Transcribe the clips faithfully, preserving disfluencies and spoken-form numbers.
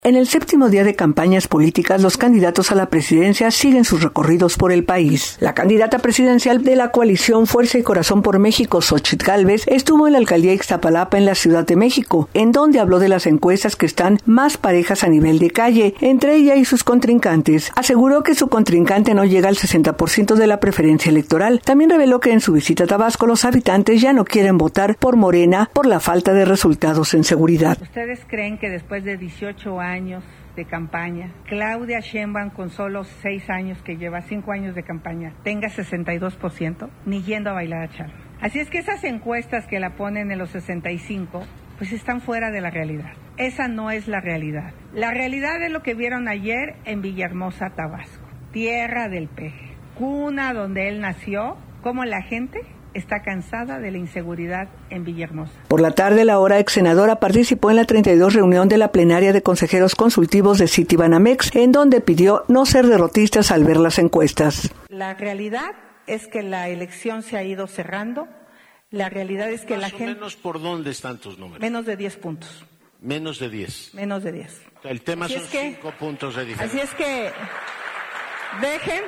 En el séptimo día de campañas políticas, los candidatos a la presidencia siguen sus recorridos por el país. La candidata presidencial de la coalición Fuerza y Corazón por México, Xóchitl Gálvez, estuvo en la alcaldía Ixtapalapa en la Ciudad de México, en donde habló de las encuestas que están más parejas a nivel de calle, entre ella y sus contrincantes. Aseguró que su contrincante no llega al sesenta por ciento de la preferencia electoral. También reveló que en su visita a Tabasco los habitantes ya no quieren votar por Morena por la falta de resultados en seguridad. ¿Ustedes creen que después de dieciocho años años de campaña, Claudia Sheinbaum con solo seis años que lleva, cinco años de campaña, tenga sesenta y dos por ciento, ni yendo a bailar a charro? Así es que esas encuestas que la ponen en los sesenta y cinco, pues están fuera de la realidad. Esa no es la realidad. La realidad es lo que vieron ayer en Villahermosa, Tabasco, tierra del peje, cuna donde él nació, como la gente está cansada de la inseguridad en Villahermosa. Por la tarde, la ahora ex senadora participó en la treinta y dos reunión de la plenaria de consejeros consultivos de Citibanamex, en donde pidió no ser derrotistas al ver las encuestas. La realidad es que la elección se ha ido cerrando. La realidad es que Más la o gente... menos, ¿por dónde están tus números? Menos de diez puntos. Menos de diez. Menos de diez. El tema Así son es que, cinco puntos de diferencia. Así es que dejen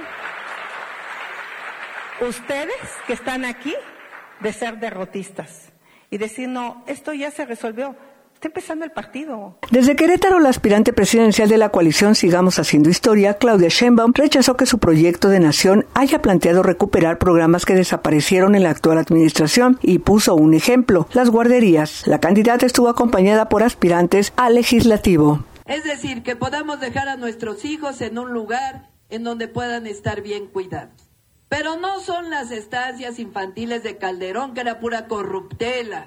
ustedes que están aquí de ser derrotistas y decir, no, esto ya se resolvió, está empezando el partido. Desde Querétaro, la aspirante presidencial de la coalición Sigamos Haciendo Historia, Claudia Sheinbaum, rechazó que su proyecto de nación haya planteado recuperar programas que desaparecieron en la actual administración y puso un ejemplo, las guarderías. La candidata estuvo acompañada por aspirantes al legislativo. Es decir, que podamos dejar a nuestros hijos en un lugar en donde puedan estar bien cuidados. Pero no son las estancias infantiles de Calderón, que era pura corruptela,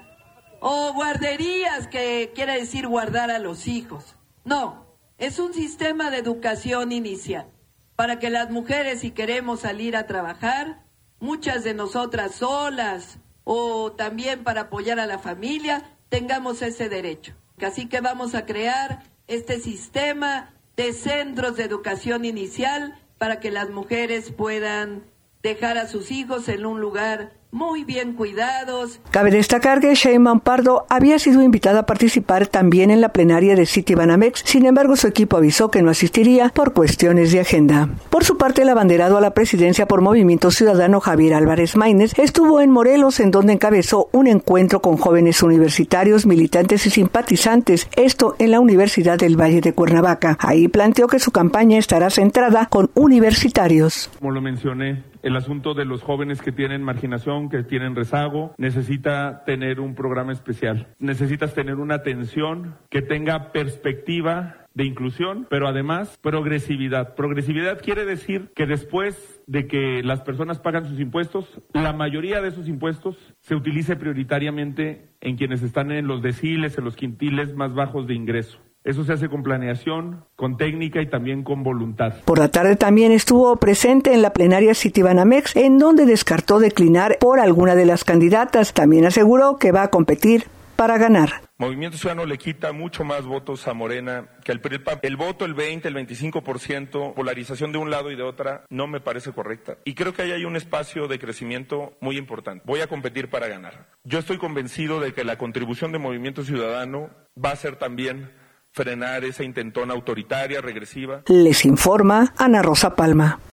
o guarderías, que quiere decir guardar a los hijos. No, es un sistema de educación inicial, para que las mujeres, si queremos salir a trabajar, muchas de nosotras solas, o también para apoyar a la familia, tengamos ese derecho. Así que vamos a crear este sistema de centros de educación inicial para que las mujeres puedan dejar a sus hijos en un lugar muy bien cuidados. Cabe destacar que Sheinbaum Pardo había sido invitada a participar también en la plenaria de Citibanamex, sin embargo su equipo avisó que no asistiría por cuestiones de agenda. Por su parte, el abanderado a la presidencia por Movimiento Ciudadano Javier Álvarez Maínez estuvo en Morelos, en donde encabezó un encuentro con jóvenes universitarios, militantes y simpatizantes, esto en la Universidad del Valle de Cuernavaca. Ahí planteó que su campaña estará centrada con universitarios. Como lo mencioné, el asunto de los jóvenes que tienen marginación, que tienen rezago, necesita tener un programa especial. Necesitas tener una atención que tenga perspectiva de inclusión, pero además progresividad. Progresividad quiere decir que después de que las personas pagan sus impuestos, la mayoría de esos impuestos se utilice prioritariamente en quienes están en los deciles, en los quintiles más bajos de ingreso. Eso se hace con planeación, con técnica y también con voluntad. Por la tarde también estuvo presente en la plenaria Citibanamex, en donde descartó declinar por alguna de las candidatas. También aseguró que va a competir para ganar. Movimiento Ciudadano le quita mucho más votos a Morena que al P R I. El voto, el veinte, el veinticinco por ciento, polarización de un lado y de otra, no me parece correcta. Y creo que ahí hay un espacio de crecimiento muy importante. Voy a competir para ganar. Yo estoy convencido de que la contribución de Movimiento Ciudadano va a ser también frenar esa intentona autoritaria, regresiva. Les informa Ana Rosa Palma.